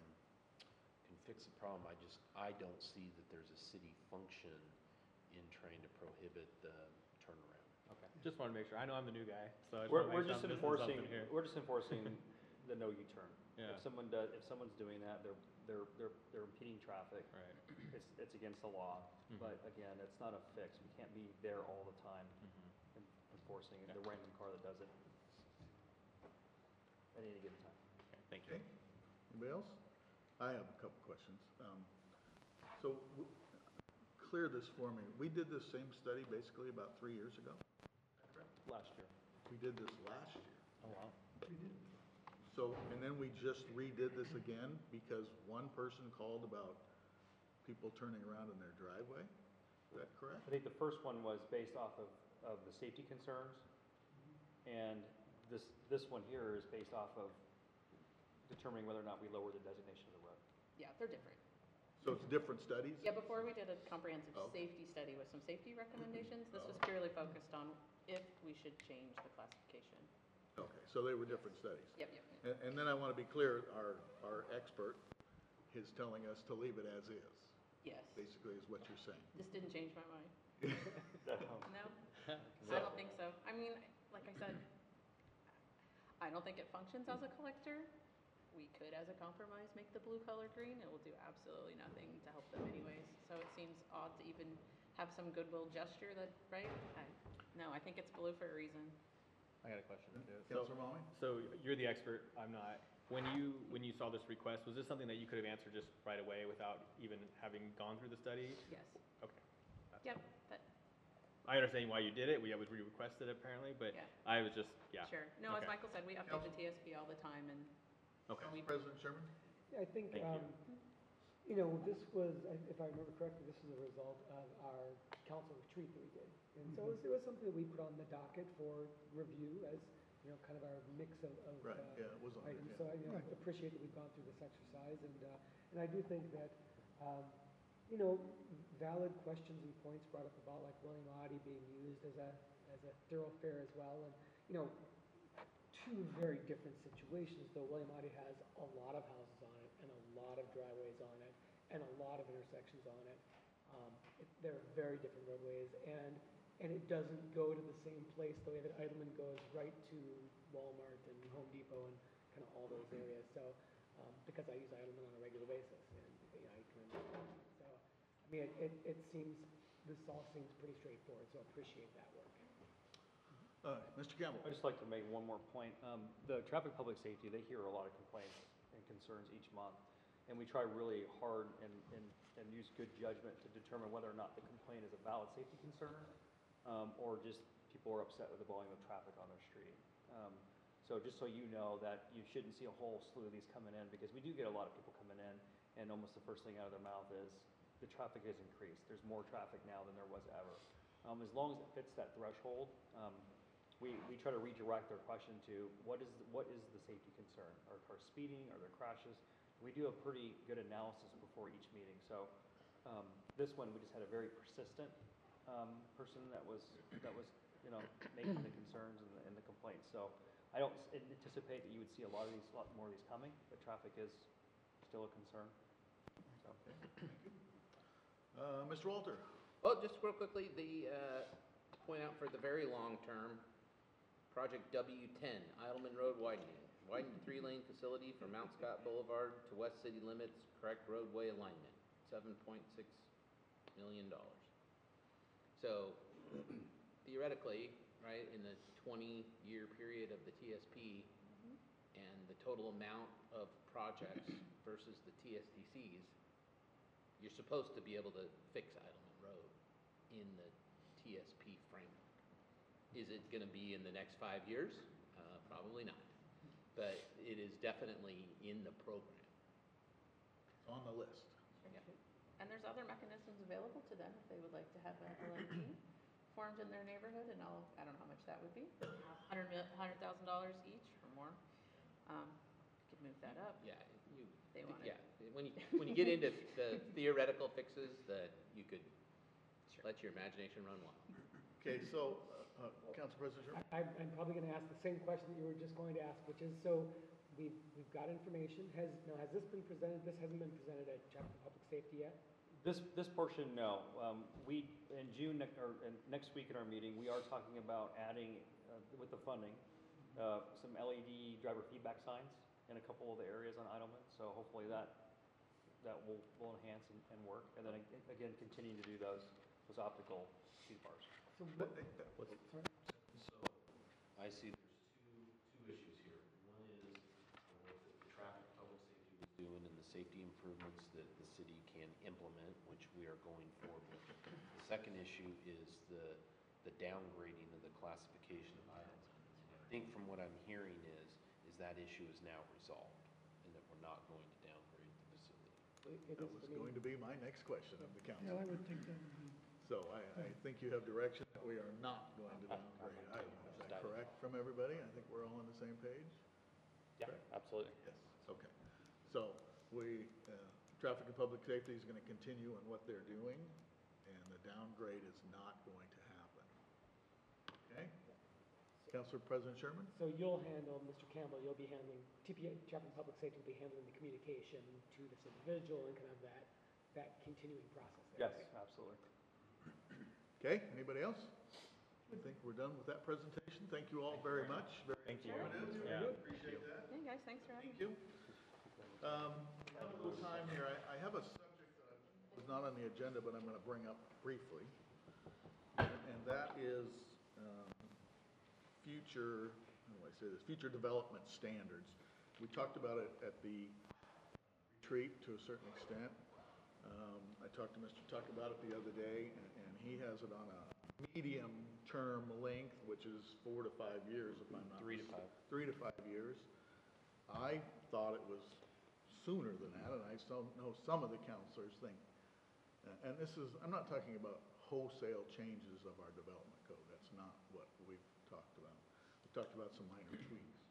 can fix the problem. I just, I don't see that there's a city function in trying to prohibit the turnaround. Okay, just wanted to make sure, I know I'm the new guy, so I just We're, wanna we're make sure just I'm missing enforcing, something here. we're just enforcing the no U-turn. Yeah. If someone does, if someone's doing that, they're, they're, they're, they're impeding traffic. Right. It's, it's against the law, Mhm. but again, it's not a fix. We can't be there all the time Mhm. en- enforcing Yeah. the random car that does it at any given time. Okay, thank you. Okay, anybody else? I have a couple questions. Um, So, w- clear this for me, we did this same study basically about three years ago? Last year. We did this last year. Oh, wow. we did. So, and then we just redid this again because one person called about people turning around in their driveway? Is that correct? I think the first one was based off of, of the safety concerns, And this, this one here is based off of determining whether or not we lower the designation of the road. Yeah, they're different. So it's different studies? Yeah, before we did a comprehensive Oh. safety study with some safety recommendations. This was Oh. purely focused on if we should change the classification. Okay, so they were different studies. Yep, yep, yep. And, and then I want to be clear, our, our expert is telling us to leave it as is, Yes. basically is what you're saying. This didn't change my mind. Um, No? I don't think so. I mean, like I said, I don't think it functions as a collector. We could, as a compromise, make the blue color green. It will do absolutely nothing to help them anyways. So it seems odd to even have some goodwill gesture that, right? I, no, I think it's blue for a reason. I got a question too. So, Counselor Mommy? so you're the expert, I'm not. When you, when you saw this request, was this something that you could have answered just right away without even having gone through the study? Yes. Okay. That's Yep, fine. that, I understand why you did it, we, we requested it apparently, but Yeah. I was just, yeah. sure. No, as Okay. Michael said, we update the T S P all the time and Okay. we, President Sherman? Yeah, I think, Thank you. um, you know, this was, I- if I remember correctly, this was a result of our council retreat that we did. And so it was, it was something that we put on the docket for review as, you know, kind of our mix of, of Right, uh, yeah, it was on there, items. yeah. So I, you know, Right. appreciate that we've gone through this exercise, and, uh, and I do think that, um, you know, valid questions and points brought up about like William Oddie being used as a, as a thoroughfare as well, and, you know, two very different situations, though William Oddie has a lot of houses on it, and a lot of driveways on it, and a lot of intersections on it. Um, it, they're very different roadways, and, and it doesn't go to the same place the way that Idleman goes right to Walmart and Home Depot and kind of all those areas. So, um, because I use Idleman on a regular basis, and, you know, I can understand. So, I mean, it, it, it seems, this all seems pretty straightforward, so I appreciate that work. Uh, Mister Campbell? I'd just like to make one more point. Um, the traffic public safety, they hear a lot of complaints and concerns each month. And we try really hard and, and, and use good judgment to determine whether or not the complaint is a valid safety concern, um, or just people are upset with the volume of traffic on their street. Um, so just so you know that you shouldn't see a whole slew of these coming in, because we do get a lot of people coming in, and almost the first thing out of their mouth is, the traffic has increased. There's more traffic now than there was ever. Um, as long as it fits that threshold, um, we, we try to redirect their question to what is, the- what is the safety concern? Are cars speeding? Are there crashes? We do a pretty good analysis before each meeting. So um, this one, we just had a very persistent um, person that was, that was, you know, making the concerns and the, and the complaints. So I don't s- anticipate that you would see a lot of these, a lot more of these coming, but traffic is still a concern. So. Uh, Mister Walter? Well, just real quickly, the, uh, to point out for the very long term, Project W ten, Idleman Road widening. Widened three-lane facility from Mount Scott Boulevard to west city limits, correct roadway alignment, seven point six million dollars. So theoretically, right, in the twenty-year period of the T S P and the total amount of projects versus the T S D Cs, you're supposed to be able to fix Idleman Road in the T S P framework. Is it gonna be in the next five years? Uh, probably not. But it is definitely in the program. On the list. Sure. Yeah. And there's other mechanisms available to them if they would like to have a L M T formed in their neighborhood, and I'll, I don't know how much that would be, hundred mil, hundred thousand dollars each or more. Um, could move that up. Yeah, you, They want it. yeah, when you, when you get into the theoretical fixes, that you could let your imagination run wild. Okay, so, uh, uh, Council President Sherman? I, I'm probably gonna ask the same question that you were just going to ask, which is, so we've, we've got information, has, now, has this been presented, this hasn't been presented at Chapter Public Safety yet? This, this portion, no. Um, we, in June, ne- or in next week in our meeting, we are talking about adding, uh, with the funding, uh, some L E D driver feedback signs in a couple of the areas on Idleman. So hopefully that, that will, will enhance and, and work. And then ag- again, continue to do those, those optical speed bars. So what, What's- sorry? So I see there's two, two issues here. One is the work that the traffic public safety was doing and the safety improvements that the city can implement, which we are going forward with. The second issue is the, the downgrading of the classification of items. I think from what I'm hearing is, is that issue is now resolved and that we're not going to downgrade the facility. It- it That is was for me. going to be my next question of the Yeah, council. I would think that would be, So I, I think you have direction that we are not going to downgrade either. Is that correct from everybody? I think we're all on the same page? Yeah, absolutely. Yes, okay. So we, uh, Traffic and Public Safety is gonna continue on what they're doing, and the downgrade is not going to happen. Okay? Councilor President Sherman? So you'll handle, Mister Campbell, you'll be handling, T P A, Traffic and Public Safety will be handling the communication to this individual and kind of that, that continuing process there. Yes, right? absolutely. Okay, anybody else? I think we're done with that presentation. Thank you all very much. Very Thank you. informative. Yeah. Appreciate that. Hey, guys, thanks for having Thank me. you. Um, we have a little time here. I, I have a subject that was not on the agenda, but I'm gonna bring up briefly. And that is, um, future, how do I say this, future development standards. We talked about it at the retreat to a certain extent. Um, I talked to Mister Tuck about it the other day, and, and he has it on a medium-term length, which is four to five years, if I'm not. Three to mis- five. Three to five years. I thought it was sooner than that, and I still know some of the counselors think. uh, And this is, I'm not talking about wholesale changes of our development code. That's not what we've talked about. We talked about some minor tweaks.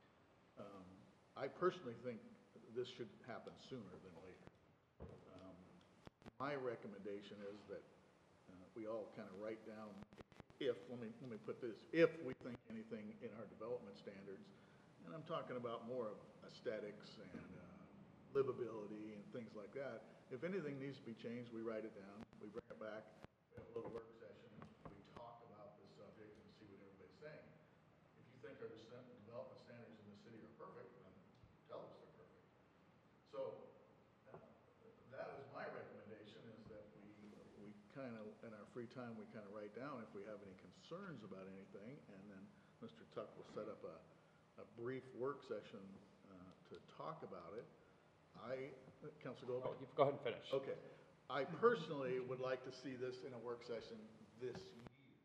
Um, I personally think this should happen sooner than later. Um, My recommendation is that uh, we all kind of write down, if, let me, let me put this, if we think anything in our development standards, and I'm talking about more of aesthetics and uh, livability and things like that, if anything needs to be changed, we write it down, we bring it back, we have a little work session, we talk about this subject and see what everybody's saying. If you think our descent- development standards in the city are perfect, then tell us they're perfect. So, uh, that is my recommendation, is that we, we kind of, in our free time, we kind of write down if we have any concerns about anything, and then Mister Tuck will set up a, a brief work session uh, to talk about it. I, Councilor Oh, Goldberg? you go ahead and finish. Okay. I personally would like to see this in a work session this year,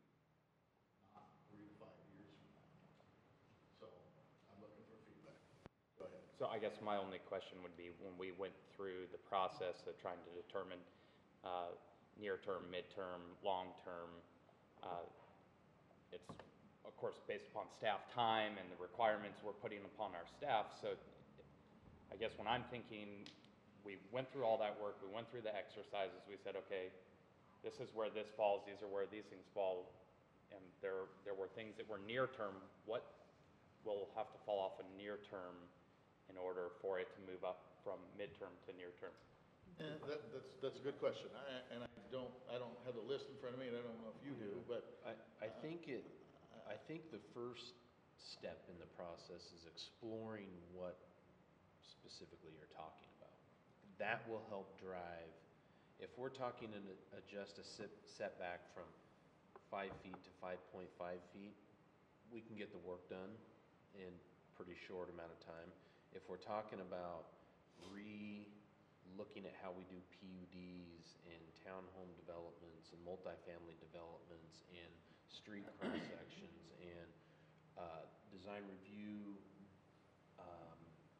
not three to five years from now. So, I'm looking for feedback. Go ahead. So I guess my only question would be, when we went through the process of trying to determine uh, near-term, mid-term, long-term, uh, it's, of course, based upon staff time and the requirements we're putting upon our staff. So I guess when I'm thinking, we went through all that work, we went through the exercises, we said, okay, this is where this falls, these are where these things fall, and there, there were things that were near-term. What will have to fall off a near-term in order for it to move up from midterm to near-term? And that, that's, that's a good question. I, and I don't, I don't have the list in front of me, and I don't know if you do, but I, I think it, I think the first step in the process is exploring what specifically you're talking about. That will help drive, if we're talking and adjust a sit- setback from five feet to five point five feet, we can get the work done in pretty short amount of time. If we're talking about re-looking at how we do P U Ds and townhome developments and multifamily developments and street cross-sections and uh, design review um,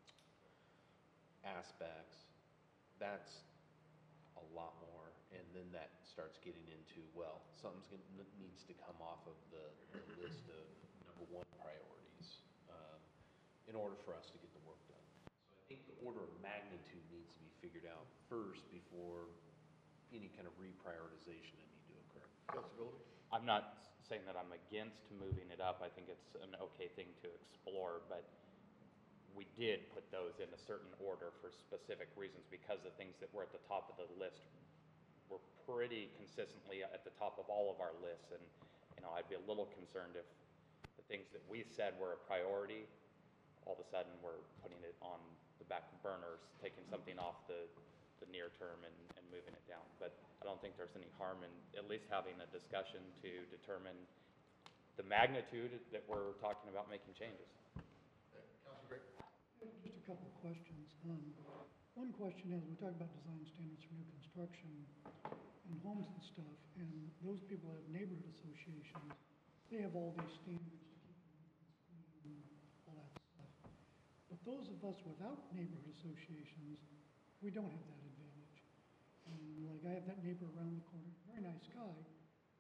aspects, that's a lot more. And then that starts getting into, well, something's gonna, needs to come off of the, the list of number one priorities um, in order for us to get the work done. So I think the order of magnitude needs to be figured out first before any kind of reprioritization that need to occur. Councilor Goldberg? I'm not saying that I'm against moving it up. I think it's an okay thing to explore, but we did put those in a certain order for specific reasons, because the things that were at the top of the list were pretty consistently at the top of all of our lists. And, you know, I'd be a little concerned if the things that we said were a priority, all of a sudden we're putting it on the back burners, taking something off the, the near term and, and moving it down. But I don't think there's any harm in at least having a discussion to determine the magnitude that we're talking about making changes. Okay. Councilor Gray? Just a couple of questions. Um, One question is, we talk about design standards for new construction and homes and stuff, and those people have neighborhood associations. They have all these standards to keep the neighborhoods clean and all that stuff. But those of us without neighborhood associations, we don't have that advantage. And like, I have that neighbor around the corner, very nice guy,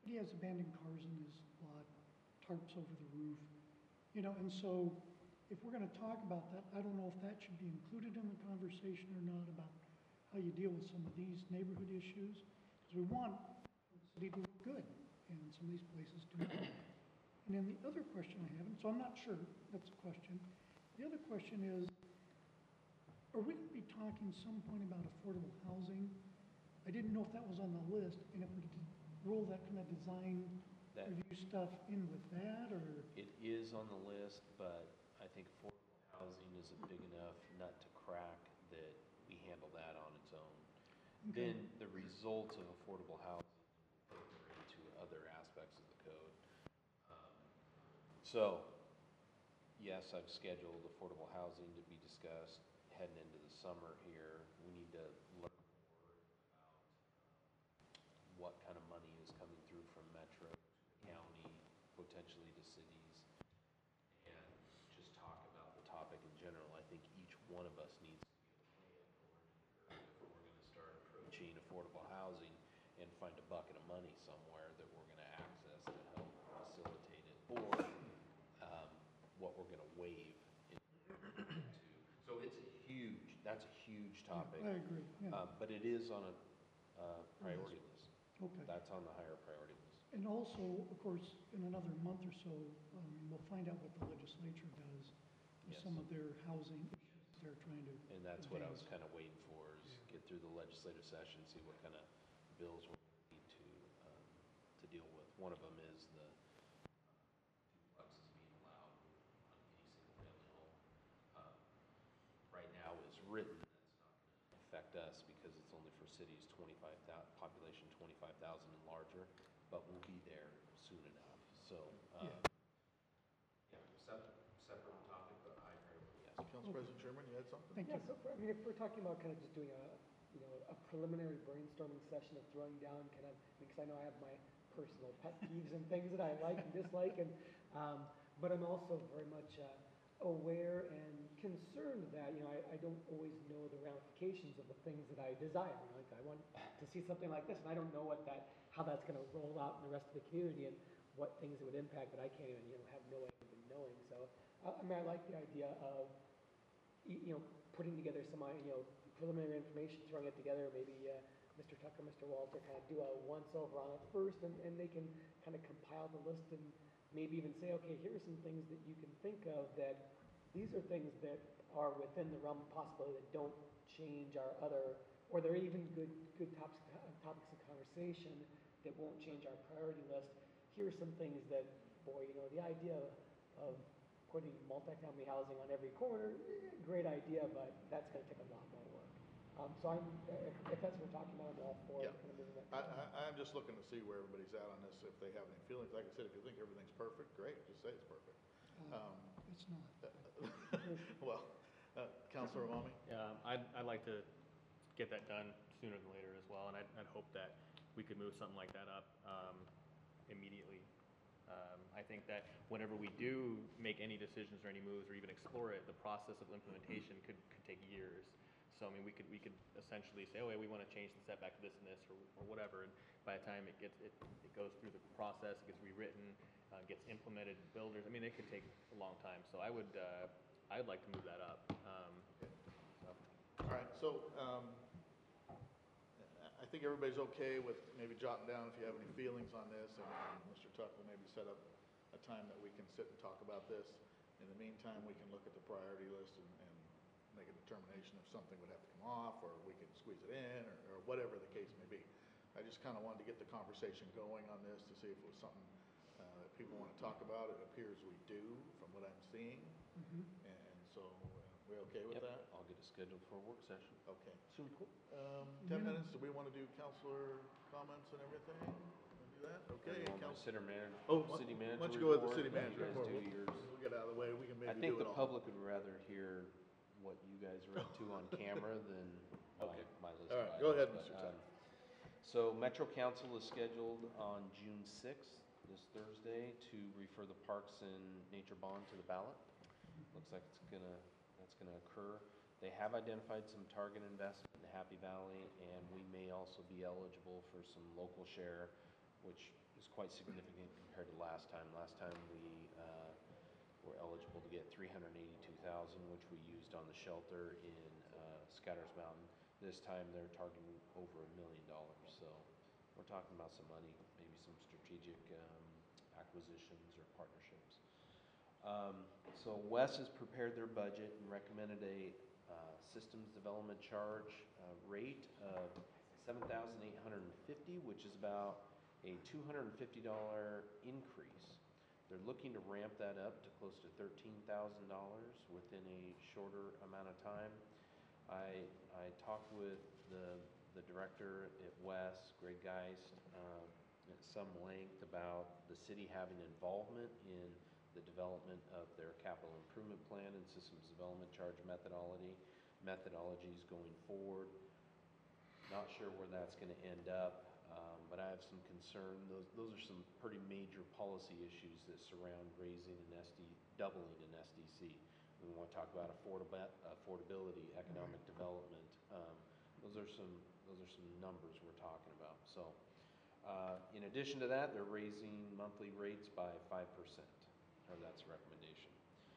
he has abandoned cars in his lot, tarps over the roof, you know, and so if we're gonna talk about that, I don't know if that should be included in the conversation or not about how you deal with some of these neighborhood issues, because we want the city to look good, and some of these places do not. And then the other question I have, and so I'm not sure, that's a question. The other question is, are we gonna be talking some point about affordable housing? I didn't know if that was on the list, and if we could roll that kind of design That- review stuff in with that, or? It is on the list, but I think affordable housing is a big enough nut to crack that we handle that on its own. Okay. Then the results of affordable housing filter into other aspects of the code. Um, So, yes, I've scheduled affordable housing to be discussed heading into the summer here. We need to learn more about what kind of money is coming through from Metro, county, potentially to cities, and just talk about the topic in general. I think each one of us needs to be able to play up the learning curve if we're gonna start approaching affordable housing and find a bucket of money somewhere that we're gonna access to help facilitate it, or um, what we're gonna waive in to. So it's a huge, that's a huge topic. I agree, yeah. Um, But it is on a uh, priority list. Okay. That's on the higher priority list. And also, of course, in another month or so, um, we'll find out what the legislature does with Yes. some of their housing issues they're trying to. And that's what I was advance. kind of waiting for, is get through the legislative session, see what kind of bills we need to, um, to deal with. One of them is the duplexes being allowed on any single-family home. Um, Right now, as written, that's not going to affect us because it's only for cities twenty-five thousand, population twenty-five thousand and larger, but we'll be there soon enough. So, um, yeah, separate, separate topic, but high priority, yes. Council President Sherman, you had something? Thank Yeah, you. so, for- I mean, if we're talking about kind of just doing a, you know, a preliminary brainstorming session of throwing down kind of, because I know I have my personal pet peeves and things that I like and dislike, and, um, but I'm also very much, uh, aware and concerned that, you know, I, I don't always know the ramifications of the things that I desire. You know, like, I want to see something like this, and I don't know what that, how that's gonna roll out in the rest of the community, and what things it would impact that I can't even, you know, have no way of even knowing. So, uh, I mean, I like the idea of, y- you know, putting together some, uh, you know, preliminary information, throwing it together, maybe, uh, Mister Tucker, Mister Walter kind of do a once-over on it first, and, and they can kind of compile the list and maybe even say, okay, here are some things that you can think of that, these are things that are within the realm of possibility that don't change our other, or they're even good, good topics, topics of conversation that won't change our priority list. Here are some things that, boy, you know, the idea of putting multifamily housing on every corner, eh, great idea, but that's gonna take a lot more work. Um, so I'm, if, if that's what we're talking about, I'm all for Yeah. kind of moving that. I, I, I'm just looking to see where everybody's at on this, if they have any feelings. Like I said, if you think everything's perfect, great, just say it's perfect. Uh, Um, It's not. Well, uh, Councilor Amami? Yeah, I'd, I'd like to get that done sooner than later as well, and I'd, I'd hope that we could move something like that up, um, immediately. Um, I think that whenever we do make any decisions or any moves or even explore it, the process of implementation could, could take years. So, I mean, we could, we could essentially say, oh, yeah, we want to change the setback to this and this, or, or whatever, and by the time it gets, it, it goes through the process, it gets rewritten, uh, gets implemented, builders, I mean, it could take a long time, so I would, uh, I'd like to move that up, um, so. All right, so, um, I think everybody's okay with maybe jotting down if you have any feelings on this, and and Mister Tuck will maybe set up a time that we can sit and talk about this. In the meantime, we can look at the priority list and, and make a determination if something would have to come off, or we can squeeze it in, or, or whatever the case may be. I just kind of wanted to get the conversation going on this to see if it was something uh, that people want to talk about. It appears we do, from what I'm seeing, Mhm. and, and so, uh, we okay with Yep, that? I'll get it scheduled for a work session. Okay. Soon. Um, ten Minimum. minutes, do we want to do counselor comments and everything? Wanna do that? Okay, You want my council. city manager, Oh, city why manager don't you go with the report, city and manager you guys report? do We'll- yours. We'll get out of the way, we can I maybe think do the it all. public would rather hear what you guys are up to on camera than my, Okay. my list All of right, go ahead, items, Mister but, Tuck. um, So Metro Council is scheduled on June sixth, this Thursday, to refer the Parks and Nature Bond to the ballot. Looks like it's gonna, that's gonna occur. They have identified some target investment in Happy Valley, and we may also be eligible for some local share which is quite significant compared to last time. Last time we uh, were eligible to get three hundred eighty-two thousand, which we used on the shelter in uh, Scatters Mountain. This time they're targeting over a million dollars. So we're talking about some money, maybe some strategic um, acquisitions or partnerships. Um, so Wes has prepared their budget and recommended a uh, systems development charge uh, rate of seven thousand eight hundred fifty, which is about a two hundred fifty dollar increase. They're looking to ramp that up to close to thirteen thousand dollars within a shorter amount of time. I, I talked with the, the director at Wes, Greg Geist, um, at some length about the city having involvement in the development of their capital improvement plan and systems development charge methodology, methodologies going forward. Not sure where that's going to end up. Um, but I have some concern. Those, those are some pretty major policy issues that surround raising an S D, doubling an S D C. We want to talk about affordab affordability, economic development. Um, those are some, those are some numbers we're talking about. So, uh, in addition to that, they're raising monthly rates by five percent, or that's a recommendation.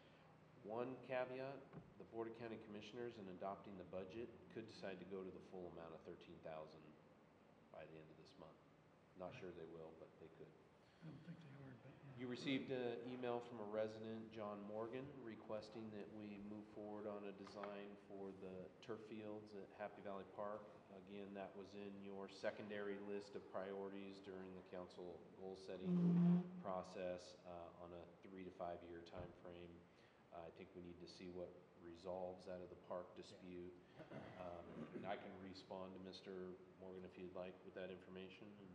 One caveat: the Board of County Commissioners, in adopting the budget, could decide to go to the full amount of thirteen thousand by the end of this month. Not sure they will, but they could. I don't think they are, but yeah. You received an email from a resident, John Morgan, requesting that we move forward on a design for the turf fields at Happy Valley Park. Again, that was in your secondary list of priorities during the council goal-setting process uh, on a three to five year time frame. Uh, I think we need to see what resolves out of the park dispute. Um, and I can respond to Mister Morgan if you'd like with that information. And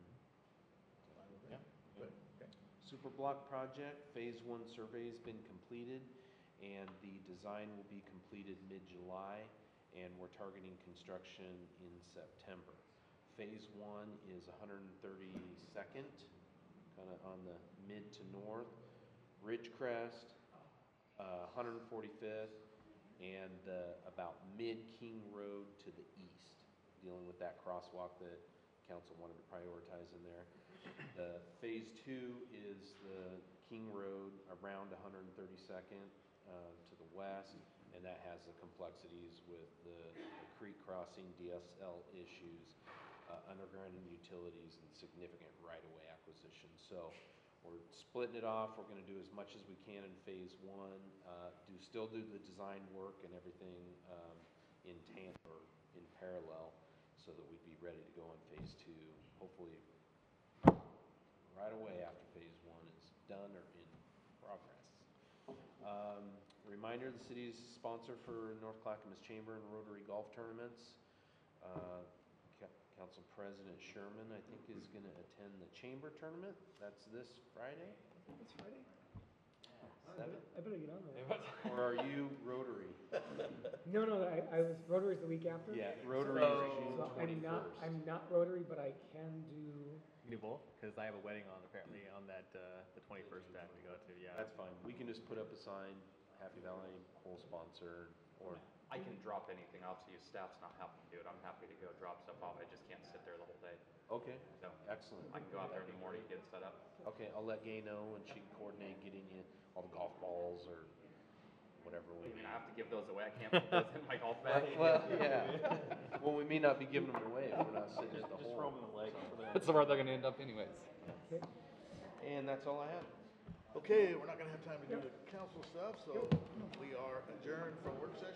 Yeah. Good. Okay. Super Block project, phase one survey has been completed, and the design will be completed mid-July, and we're targeting construction in September. Phase one is one hundred thirty-second, kind of on the mid to north. Ridgecrest, uh, one hundred forty-fifth, and uh, about mid-King Road to the east, dealing with that crosswalk that council wanted to prioritize in there. The phase two is the King Road around one hundred thirty-second uh, to the west, and that has the complexities with the, the creek crossing, D S L issues, uh, underground and utilities, and significant right-of-way acquisition. So we're splitting it off. We're going to do as much as we can in phase one, uh, do still do the design work and everything um, in tandem or in parallel, so that we'd be ready to go in phase two, hopefully right away after phase one is done or in progress. Um, reminder, the city is sponsor for North Clackamas Chamber and Rotary Golf Tournaments. Uh, Council President Sherman, I think, is going to attend the Chamber Tournament. That's this Friday? It's Friday? Seven? I better get on there. Or are you Rotary? No, no, I, I was, Rotary's the week after. Yeah, Rotary So- is June So I'm not, twenty-first. I'm not Rotary, but I can do, You can do both, because I have a wedding on, apparently, on that, uh, the twenty-first I have to go to, yeah. That's fine. We can just put up a sign, Happy Valley, whole sponsor, or, I can drop anything off, so your staff's not having to do it. I'm happy to go drop stuff off. I just can't sit there the whole day. okay, So excellent. I can go out there in the morning, get it set up. Okay, I'll let Gay know, and she can coordinate getting you all the golf balls or whatever I we mean, need. I have to give those away. I can't put those in my golf bag. Well, yeah. Well, we may not be giving them away if we're not sitting at the Just hole. throw 'em in the lake. That's where they're gonna end up anyways. okay, And that's all I have. Okay, we're not gonna have time to do the council stuff, so we are adjourned from work session.